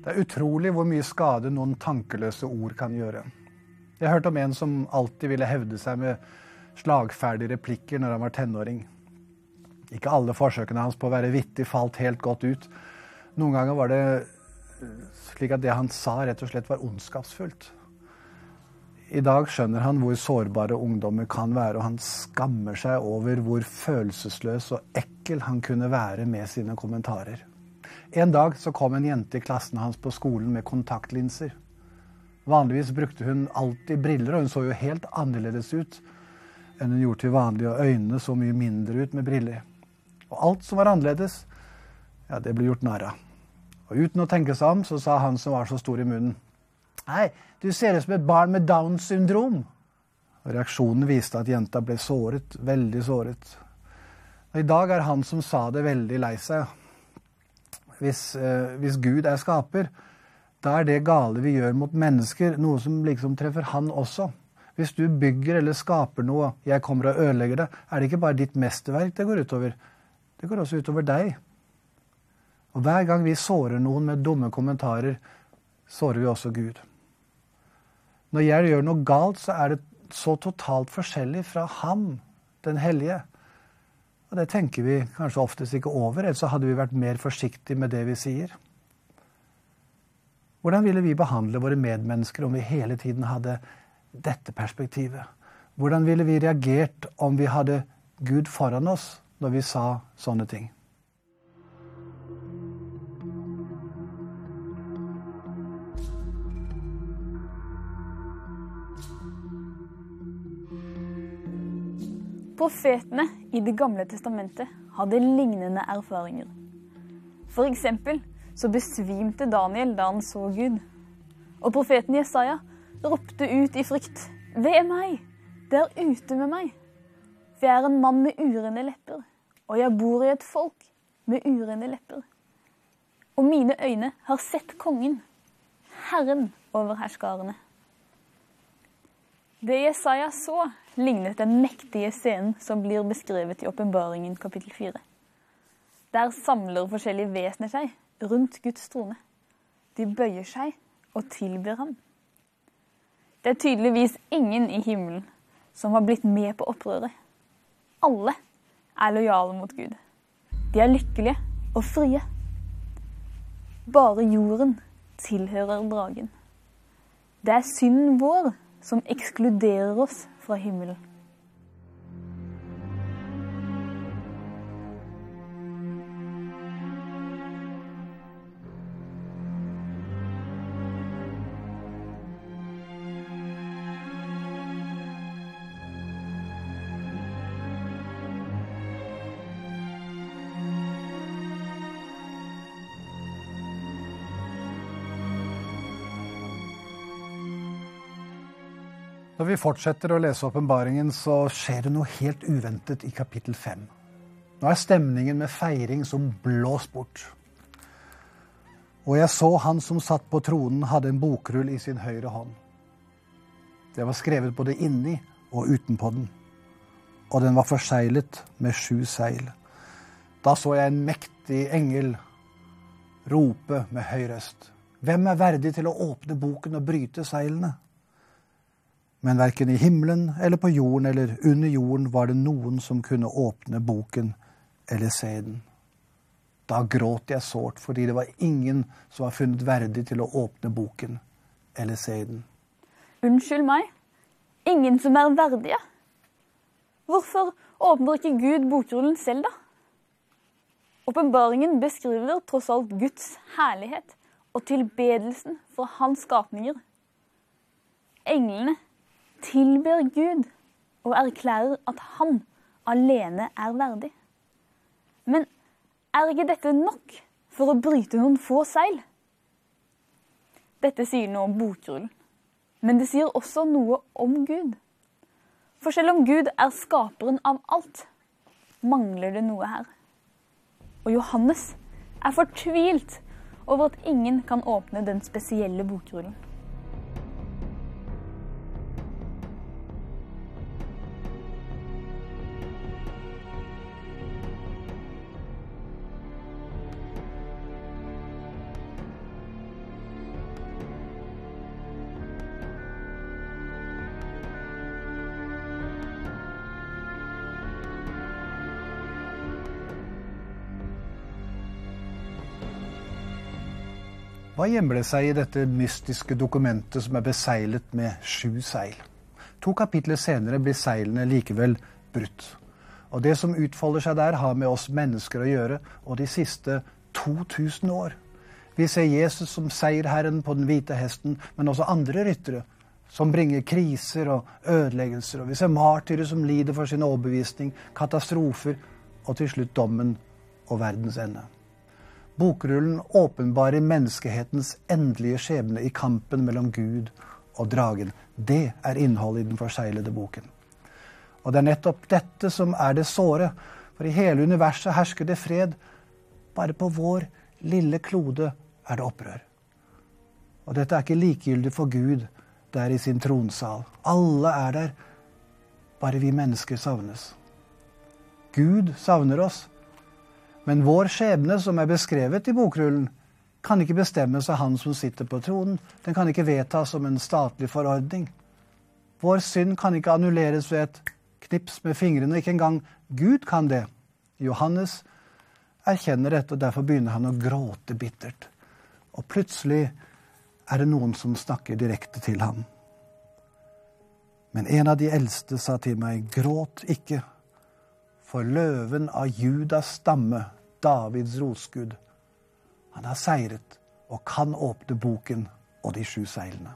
Det utrolig hvor mye skade noen tankeløse ord kan gjøre. Jeg hørte om en som alltid ville hevde seg med slagferdige replikker når han var tenåring. Ikke alle forsøkene hans på å være vittig falt helt godt ut. Noen ganger var det slik at det han sa rett og slett var ondskapsfullt. I dag skjønner han hvor sårbare ungdommer kan være, og han skammer seg over hvor følelsesløs og ekkel han kunne være med sine kommentarer. En dag så kom en jente i klassen hans på skolen med kontaktlinser. Vanligvis brukte hun alltid briller, og hun så jo helt annerledes ut enn hun gjorde til vanlig, og øynene så mye mindre ut med briller. Og alt som var annerledes, ja, det ble gjort narr av. Og uten å tenke seg om, så sa han som var så stor i munnen: «Nei, du ser ut som et barn med Down-syndrom.» Og reaksjonen viste at jenta ble såret, veldig såret. Og i dag han som sa det veldig lei seg. Hvis Gud skaper, da det gale vi gjør mot mennesker, noe som liksom treffer han også. Hvis du bygger eller skaper noe, jeg kommer og ødelegger det, det ikke bare ditt mesterverk det går utover. Det går også utover deg. Og hver gang vi sårer noen med dumme kommentarer, sårer vi også Gud. Når jeg gjør noe galt, så det så totalt forskjellig fra ham, den hellige. Og det tenker vi kanskje oftest ikke over, ellers så hadde vi vært mer forsiktige med det vi sier. Hvordan ville vi behandle våre medmennesker om vi hele tiden hadde dette perspektivet? Hvordan ville vi reagert om vi hadde Gud foran oss når vi sa sånne ting? Profetene i Det gamle testamentet hadde lignende erfaringer. For eksempel så besvimte Daniel da han så Gud. Og profeten Jesaja ropte ut i frykt: «Ved meg, det ute med meg. For jeg en mann med urene lepper, og jeg bor i et folk med urene lepper. Og mine øyne har sett kongen, Herren over herskarene.» Det Jesaja så lignet den mektige scenen som blir beskrevet i Åpenbaringen kapittel 4. Der samler forskjellige vesener seg rundt Guds trone. De bøyer seg og tilber ham. Det tydeligvis ingen i himmelen som har blitt med på opprøret. Alle lojale mot Gud. De lykkelige og frie. Bare jorden tilhører dragen. Det synden vår som ekskluderer oss fra himmelen. Når vi fortsetter å lese åpenbaringen, så skjer det noe helt uventet i kapittel 5. Nå stemningen med feiring som blåst bort. Og jeg så han som satt på tronen hadde en bokrull i sin høyre hånd. Det var skrevet både inni og utenpå den, og den var forseglet med 7 seil. Da så jeg en mektig engel rope med høy røst: «Hvem verdig til å åpne boken og bryte seilene?» Men hverken i himmelen eller på jorden eller under jorden var det noen som kunne åpne boken eller se den. Da gråt jeg sårt, fordi det var ingen som var funnet verdig til å åpne boken eller se den. Unnskyld meg, ingen som verdige? Hvorfor åpner ikke Gud bokrullen selv da? Åpenbaringen beskriver tross alt Guds herlighet og tilbedelsen for hans skapninger. Englene tilber Gud og erklærer at han alene verdig. Men ikke dette nok for å bryte noen få seil? Dette sier noe om bokrullen, men det sier også noe om Gud. For selv om Gud skaperen av alt, mangler det noe her. Og Johannes fortvilt over at ingen kan åpne den spesielle bokrullen. Hva gjemmer det seg i dette mystiske dokumentet som beseglet med 7 seil? 2 kapitler senere blir seilene likevel brutt. Og det som utfolder seg der har med oss mennesker å gjøre, og de siste 2000 år. Vi ser Jesus som seierherren på den hvite hesten, men også andre ryttere som bringer kriser og ødeleggelser. Og vi ser martyrer som lider for sin overbevisning, katastrofer og til slutt dommen og verdens ende. Bokrullen åpenbarer menneskehetens endelige skjebne i kampen mellom Gud og dragen. Det er innholdet i den forseglede boken. Og det er nettopp dette som er det såre, for i hele universet hersker det fred. Bare på vår lille klode er det opprør. Og dette er ikke likegyldig for Gud der i sin tronsal. Alle er der, bare vi mennesker savnes. Gud savner oss, men vår skjebne som er beskrevet i bokrullen, kan ikke bestemmes av han som sitter på tronen. Den kan ikke vedtas som en statlig forordning. Vår synd kan ikke annulleres ved et knips med fingrene. Ikke engang Gud kan det. Johannes erkjenner dette, og derfor begynner han å gråte bittert. Og plutselig er det noen som snakker direkte til ham. Men en av de eldste sa til meg, gråt ikke, for løven av Judas stamme, Davids rotskudd, han har seiret og kan åpne boken og de 7 seilene.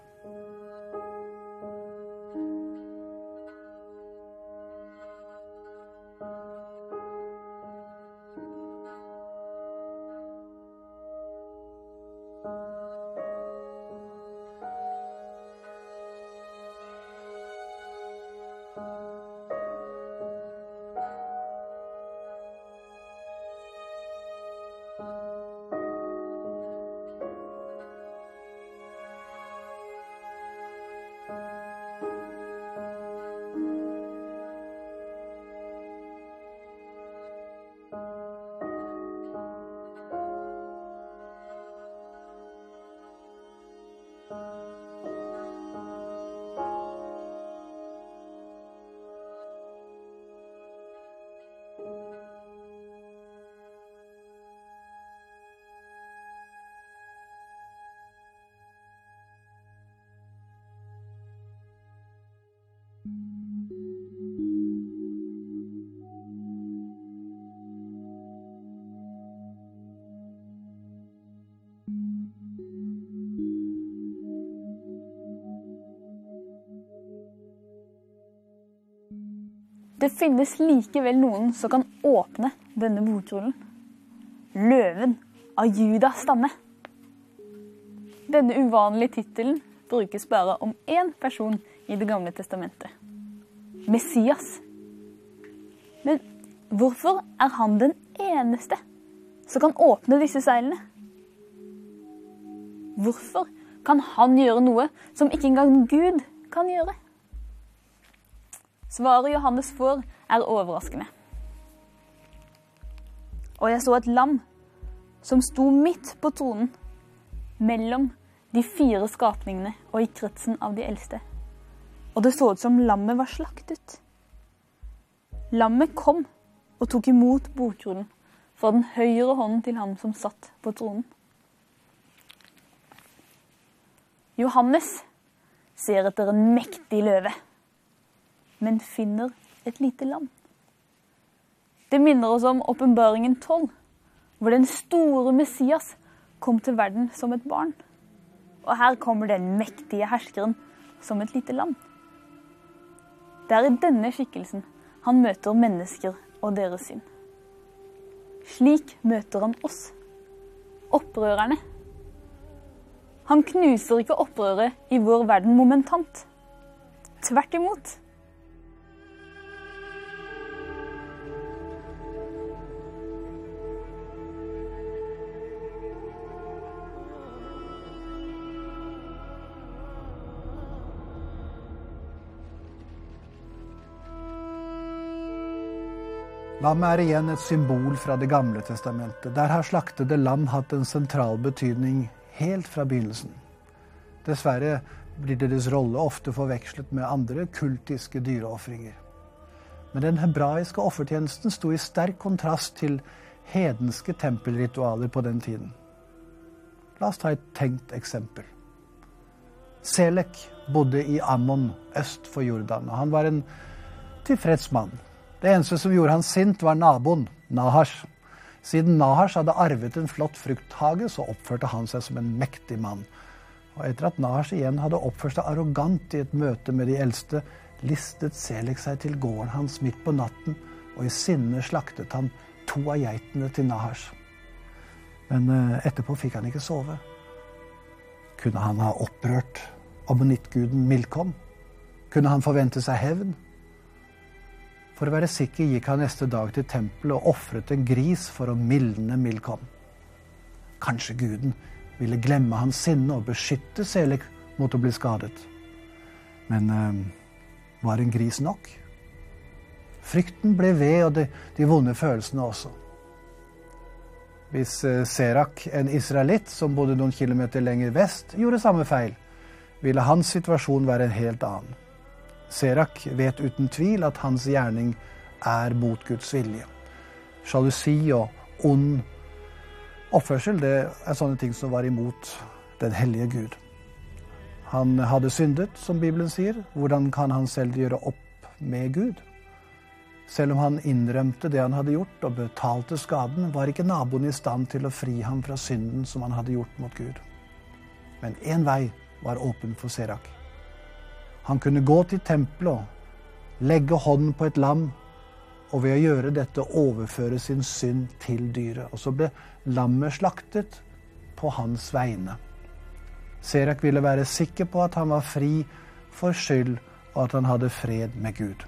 Det finnes likevel noen som kan åpne denne bokrullen. Løven av Judas stamme. Denne uvanlige titelen brukes bare om én person i Det gamle testamentet. Messias. Men hvorfor er han den eneste som kan åpne disse seilene? Hvorfor kan han gjøre noe som ikke engang Gud kan gjøre? Svaret Johannes får er overraskende. Og jeg så et lam som sto midt på tronen, mellom de 4 skapningene og i kretsen av de eldste. Og det så ut som lammet var slaktet. Lammet kom og tok imot bokrullen fra den høyre hånden til ham som satt på tronen. Johannes ser etter en mektig løve, men finner et lite lam. Det minner oss om Åpenbaringen 12, hvor den store Messias kom til verden som et barn. Og her kommer den mektige herskeren som et lite lam. Det er i denne skikkelsen han møter mennesker og deres synd. Slik møter han oss, opprørerne. Han knuser ikke opprøret i vår verden momentant. Tvert imot. Lammet er igjen et symbol fra Det gamle testamentet. Der har slaktede lam hatt en sentral betydning helt fra begynnelsen. Dessverre blir deres rolle ofte forvekslet med andre kultiske dyreoffringer. Men den hebraiske offertjenesten sto i sterk kontrast til hedenske tempelritualer på den tiden. La oss ta et tenkt eksempel. Selek bodde i Ammon, øst for Jordan, og han var en tilfreds mann. Det eneste som gjorde han sint var naboen, Nahash. Siden Nahash hadde arvet en flott frukthage, så oppførte han seg som en mektig mann. Og etter at Nahash igjen hadde oppført seg arrogant i et møte med de eldste, listet Selek seg til gården hans midt på natten, og i sinne slaktet han 2 av geitene til Nahash. Men etterpå fikk han ikke sove. Kunne han ha opprørt ammonittguden Milkom? Kunne han forvente seg hevn? For å være sikker gikk han neste dag til tempelet og offret en gris for å mildne Milkom. Kanskje guden ville glemme hans sinne og beskytte Selek mot å bli skadet. Men var en gris nok? Frykten ble ved, og de vonde følelsene også. Hvis Serak, en israelitt som bodde noen kilometer lenger vest, gjorde samme feil, ville hans situasjon være en helt annen. Serak vet uten tvil at hans gjerning er mot Guds vilje. Sjalusi og ond oppførsel, det er sånne ting som var imot den hellige Gud. Han hadde syndet, som Bibelen sier. Hvordan kan han selv gjøre opp med Gud? Selv om han innrømte det han hadde gjort og betalte skaden, var ikke naboen i stand til å fri ham fra synden som han hadde gjort mot Gud. Men en vei var åpen for Serak. Han kunne gå til tempelet og legge hånden på et lam, og ved å gjøre dette overføre sin synd til dyret. Og så ble lammet slaktet på hans vegne. Serak ville være sikker på at han var fri for skyld, og at han hadde fred med Gud.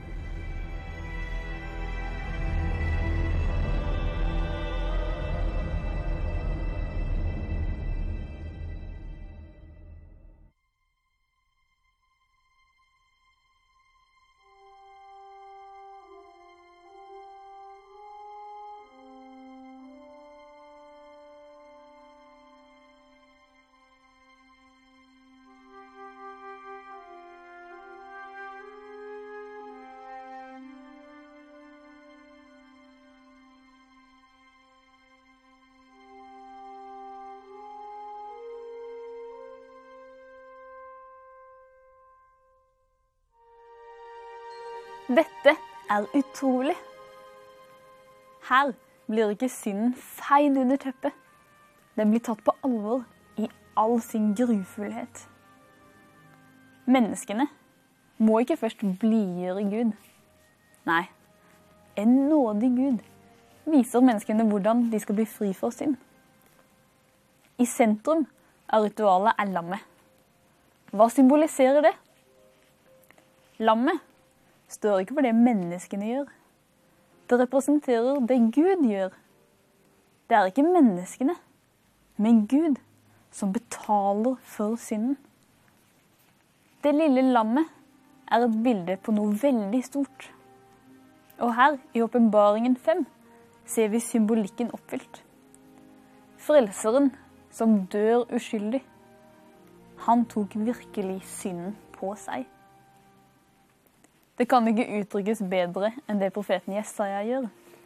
Dette er utrolig. Her blir ikke synden feid under teppet. Den blir tatt på alvor i all sin grufullhet. Menneskene må ikke først blidgjøre Gud. Nei, en nådig Gud viser menneskene hvordan de skal bli fri for synd. I sentrum av ritualet er lammet. Hva symboliserer det? Lammet står ikke for det menneskene gjør. Det representerer det Gud gjør. Det er ikke menneskene, men Gud som betaler for synden. Det lille lammet er et bilde på noe veldig stort. Og her i Åpenbaringen 5 ser vi symbolikken oppfylt. Frelseren som dør uskyldig, han tok virkelig synden på seg. Det kan ikke uttrykkes bedre enn det profeten Jesaja gjør.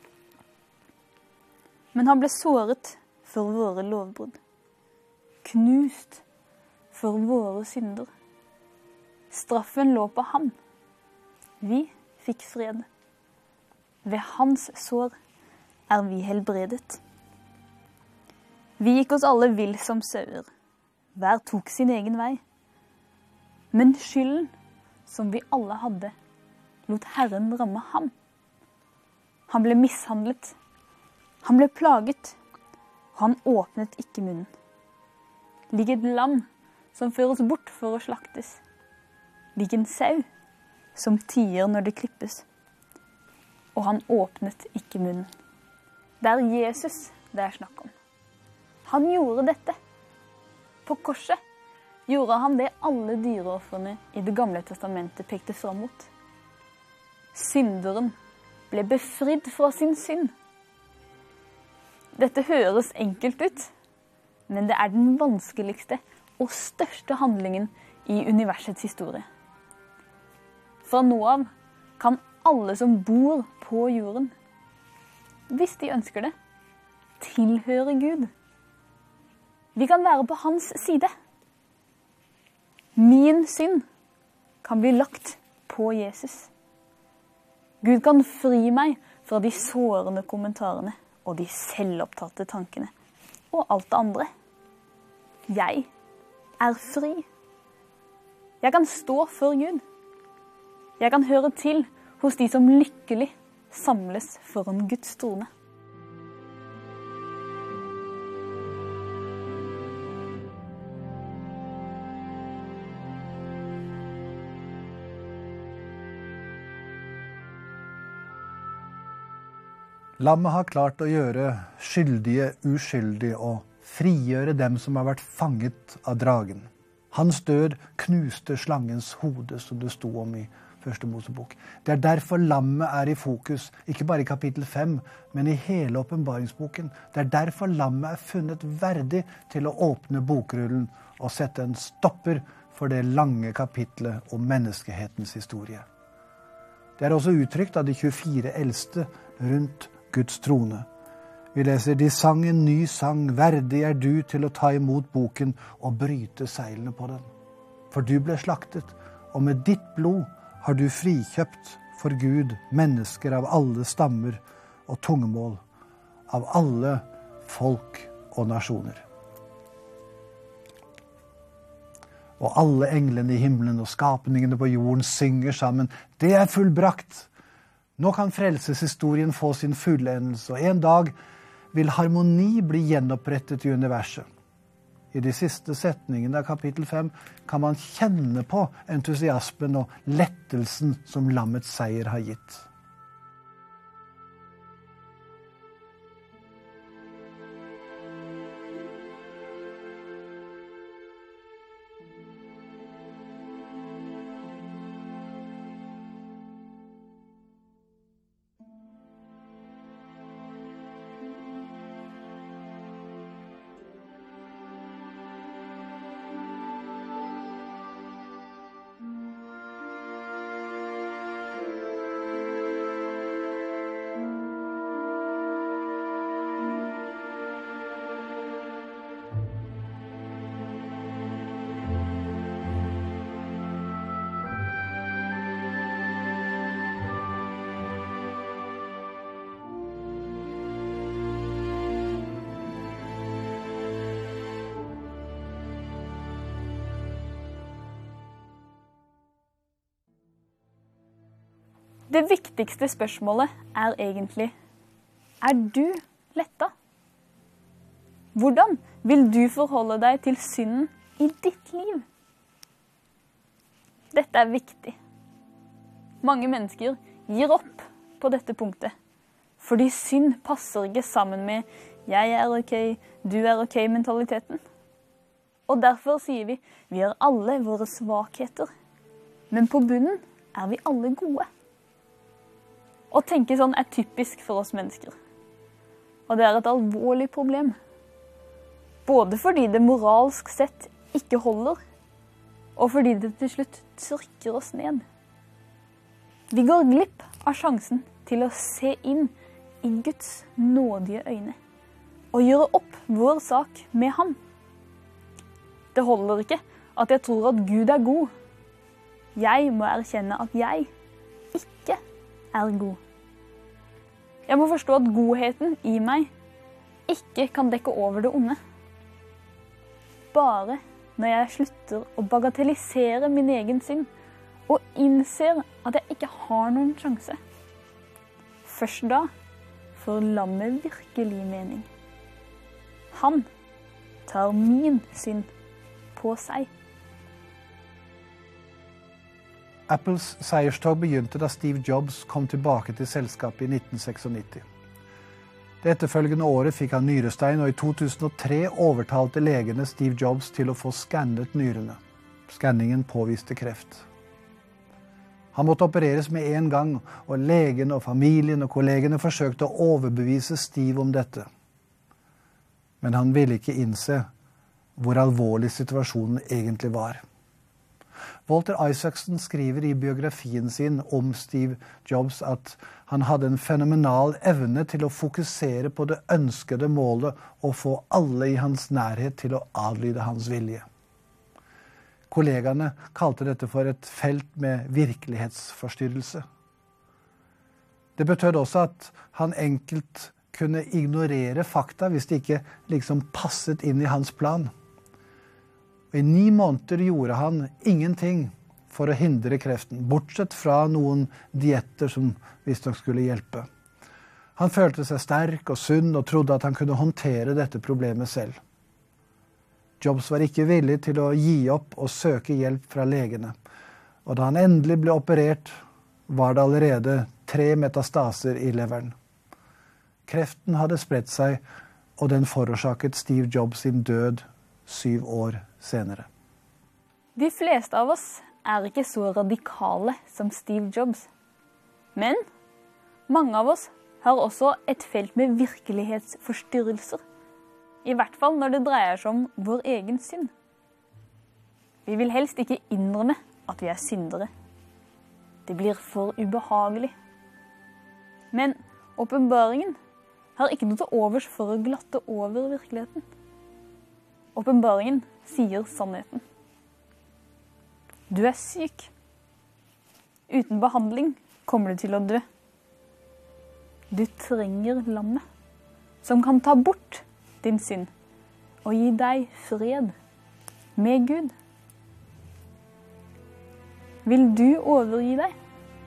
Men han ble såret for våre lovbrudd, knust for våre synder. Straffen lå på ham. Vi fikk fred. Ved hans sår er vi helbredet. Vi gikk oss alle vill som sauer. Hver tok sin egen vei. Men skylden som vi alle hadde, lot Herren ramme ham. Han ble mishandlet. Han ble plaget. Og han åpnet ikke munnen. Lik et lam som føres bort for å slaktes. Lik en sau som tier når det klippes. Og han åpnet ikke munnen. Det er Jesus det er snakk om. Han gjorde dette. På korset gjorde han det alle dyreofrene i Det gamle testamentet pekte fram mot. Synderen ble befridd fra sin synd. Dette høres enkelt ut, men det er den vanskeligste og største handlingen i universets historie. Fra nå av kan alle som bor på jorden, hvis de ønsker det, tilhøre Gud. Vi kan være på hans side. Min synd kan bli lagt på Jesus. Gud kan fri meg fra de sårende kommentarene og de selvopptatte tankene og alt det andre. Jeg er fri. Jeg kan stå for Gud. Jeg kan høre til hos de som lykkelig samles foran Guds trone. Lammet har klart å gjøre skyldige uskyldige og frigjøre dem som har vært fanget av dragen. Hans død knuste slangens hode, som det sto om i Første Mosebok. Det er derfor lammet er i fokus, ikke bare i kapittel 5, men i hele åpenbaringsboken. Det er derfor lammet er funnet verdig til å åpne bokrullen og sette en stopper for det lange kapitlet om menneskehetens historie. Det er også uttrykt av de 24 eldste rundt Guds trone. Vi leser, de sang en ny sang, verdig er du til å ta imot boken og bryte seilene på den. For du ble slaktet, og med ditt blod har du frikjøpt for Gud mennesker av alle stammer og tungemål, av alle folk og nasjoner. Og alle englene i himmelen og skapningene på jorden synger sammen, det er fullbrakt. Nå kan frelseshistorien få sin fullendelse, og en dag vil harmoni bli gjenopprettet i universet. I de siste setningene av kapittel 5 kan man kjenne på entusiasmen og lettelsen som lammets seier har gitt. Det viktigste spørsmålet er egentlig, er du letta? Hvordan vil du forholde deg til synden i ditt liv? Dette er viktig. Mange mennesker gir opp på dette punktet, fordi synd passer ikke sammen med jeg er ok, du er ok mentaliteten. Og derfor sier vi har alle våre svakheter, men på bunnen er vi alle gode. Å tenke sånn er typisk for oss mennesker. Og det er et alvorlig problem. Både fordi det moralsk sett ikke holder, og fordi det til slutt trykker oss ned. Vi går glipp av sjansen til å se inn i Guds nådige øyne, og gjøre opp vår sak med ham. Det holder ikke at jeg tror at Gud er god. Jeg må erkjenne at jeg ikke er god. Jeg må forstå at godheten i meg ikke kan dekke over det onde. Bare når jeg slutter å bagatellisere min egen synd og innser at jeg ikke har noen sjanse. Først da får lammet virkelig mening. Han tar min synd på seg. Apples seierstog begynte da Steve Jobs kom tilbake til selskapet i 1996. Det etterfølgende året fikk han nyrestein, og i 2003 overtalte legene Steve Jobs til å få skannet nyrene. Skanningen påviste kreft. Han måtte opereres med en gang, og legen og familien og kollegene forsøkte å overbevise Steve om dette. Men han ville ikke innse hvor alvorlig situasjonen egentlig var. Walter Isaacson skriver i biografien sin om Steve Jobs at han hadde en fenomenal evne til å fokusere på det ønskede målet og få alle i hans nærhet til å adlyde hans vilje. Kollegaene kalte dette for et felt med virkelighetsforstyrrelse. Det betød også at han enkelt kunne ignorere fakta hvis det ikke liksom passet inn i hans plan. I 9 måneder gjorde han ingenting for å hindre kreften, bortsett fra noen dietter som visstnok skulle hjelpe. Han følte seg sterk og sunn og trodde at han kunne håndtere dette problemet selv. Jobs var ikke villig til å gi opp og søke hjelp fra legene. Og da han endelig ble operert, var det allerede 3 metastaser i leveren. Kreften hadde spredt seg, og den forårsaket Steve Jobs sin død 7 år senere. De fleste av oss er ikke så radikale som Steve Jobs. Men mange av oss har også et felt med virkelighetsforstyrrelser. I hvert fall når det dreier seg om vår egen synd. Vi vil helst ikke innrømme at vi er syndere. Det blir for ubehagelig. Men åpenbaringen har ikke noe til overs for å glatte over virkeligheten. Åpenbaringen sier sannheten. Du er syk. Uten behandling kommer du til å dø. Du trenger lammet, som kan ta bort din synd og gi deg fred med Gud. Vil du overgi deg?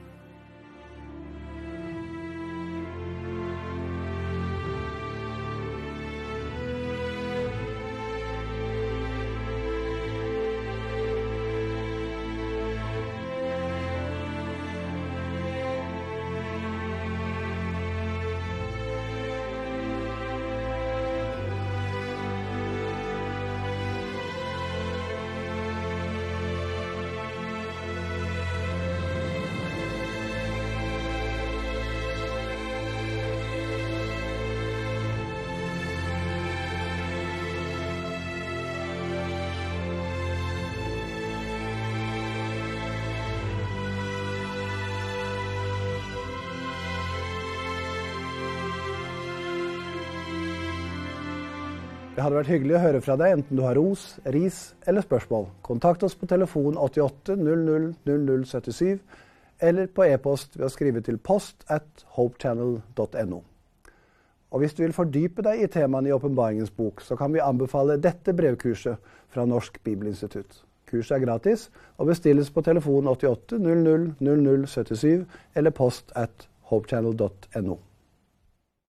Det hadde vært hyggelig å høre fra deg, enten du har ros, ris eller spørsmål. Kontakt oss på telefon 88 00 0077, eller på e-post ved å skrive til post@hopechannel.no. Og hvis du vil fordype deg i temaene i Åpenbaringens bok, så kan vi anbefale dette brevkurset fra Norsk Bibelinstitutt. Kurset er gratis og bestilles på telefon 88 00 0077, eller post@hopechannel.no.